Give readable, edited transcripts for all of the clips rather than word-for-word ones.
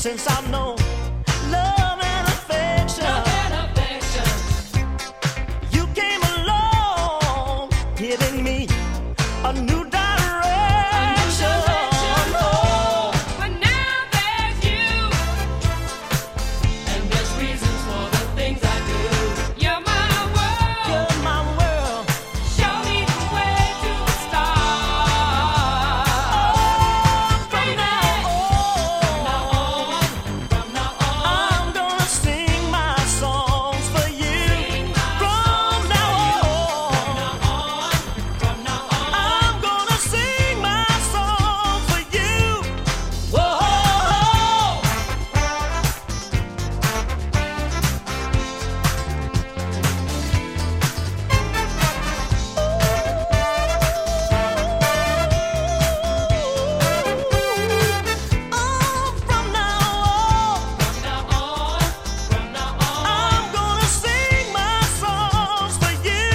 since I've known love and affection. You came along, giving me a new direction. Oh, but now there's you, and there's reasons for the things I do. You're my world. You're my world. Show me the way to the stars. From now on, I'm gonna sing my songs for you. From now on, I'm gonna sing my songs for you. Whoa. From now on, I'm gonna sing my songs for you.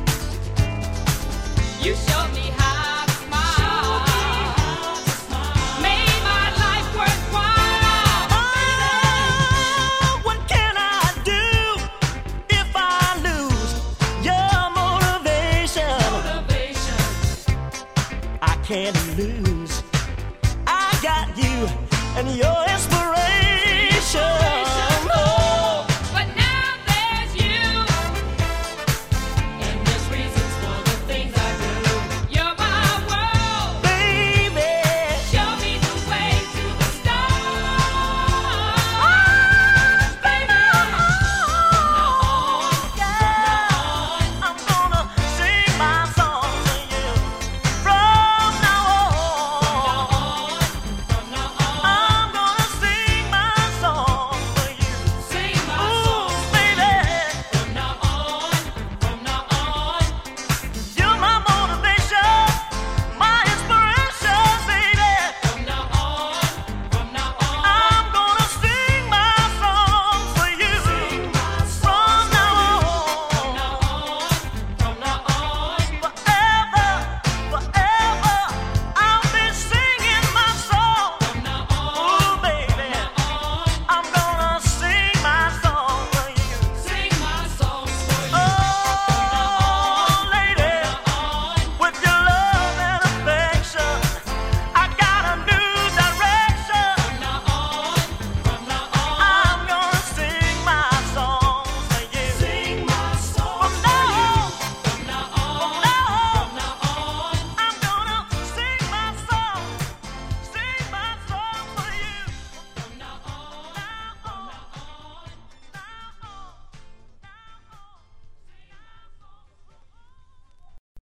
You showed me how to smile, made my life worthwhile. Oh, what can I do if I lose your motivation? I can't lose. I got you and your inspiration.